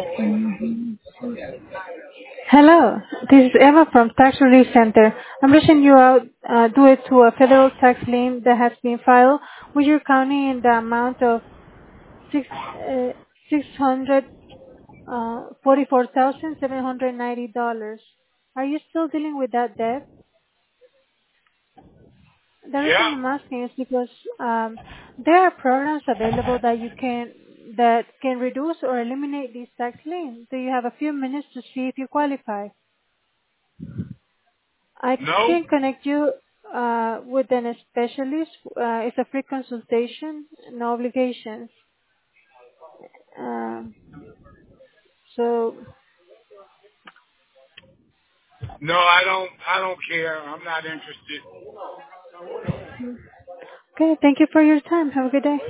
Mhm. Hello, this is Eva from Tax Relief Center. I'm reaching you out due to a federal tax lien that has been filed with your county in the amount of six $644,790. Are you still dealing with that debt? The reason Yeah. I'm asking is because there are programs available that can reduce or eliminate these tax liens. Do you have a few minutes to see if you qualify? I No. can connect you with an specialist. It's a free consultation, no obligations. Um, so, No, I don't. I don't care. I'm not interested. okay, thank you for your time. Have a good day.